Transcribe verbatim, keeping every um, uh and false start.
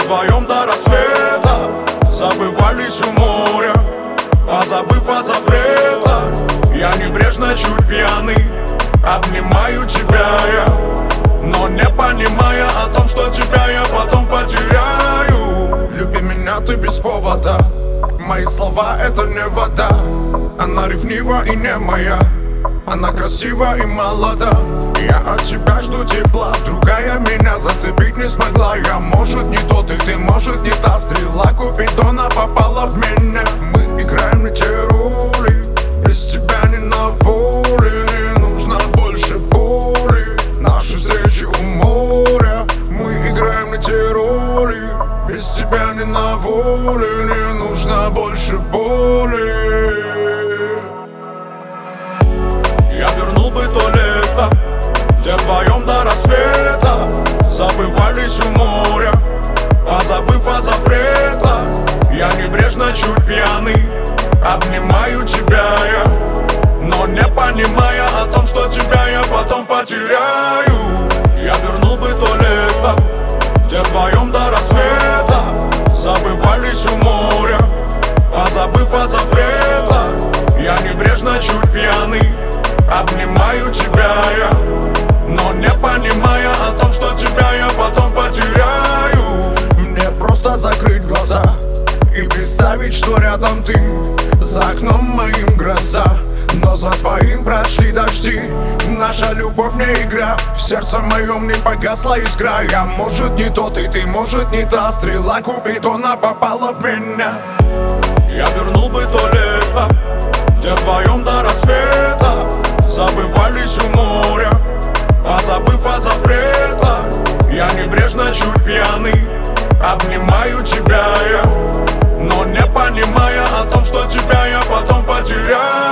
вдвоем до рассвета забывались у моря, позабыв о запретах. Я небрежно, чуть пьяный, обнимаю тебя я, но не понимая о том, что тебя я потом потеряю. Люби меня ты без повода, мои слова это не вода. Она ревнива и не моя, она красива и молода. Я от тебя жду тепла, другая меня зацепить не смогла. Я, может, не тот и ты, может, не та стрела Купидона попала в меня. Мы играем на те роли, без тебя не на воле. Не нужно больше боли, наши встречи у моря. Мы играем на те роли, без тебя не на воле. Не нужно больше боли. Я вернул бы то лето, где вдвоем до рассвета забывались у моря, позабыв о запретах. Я небрежно, чуть пьяный, обнимаю тебя я, но не понимая о том, что тебя я потом потеряю. Я вернул бы то лето, где вдвоем до рассвета забывались у моря, позабыв о запретах. Я небрежно, чуть пьяный, обнимаю тебя я, но не понимая о том, что тебя я потом потеряю. Мне просто закрыть глаза и представить, что рядом ты. За окном моим гроза, но за твоим прошли дожди. Наша любовь не игра, в сердце моем не погасла искра. Я, может, не тот и ты, может, не та стрела Купидона попала в меня. Я вернул бы то лето, где вдвоем до рассвета забывались у моря, позабыв о запретах. Я небрежно, чуть пьяный, обнимаю тебя я, но не понимая о том, что тебя я потом потеряю.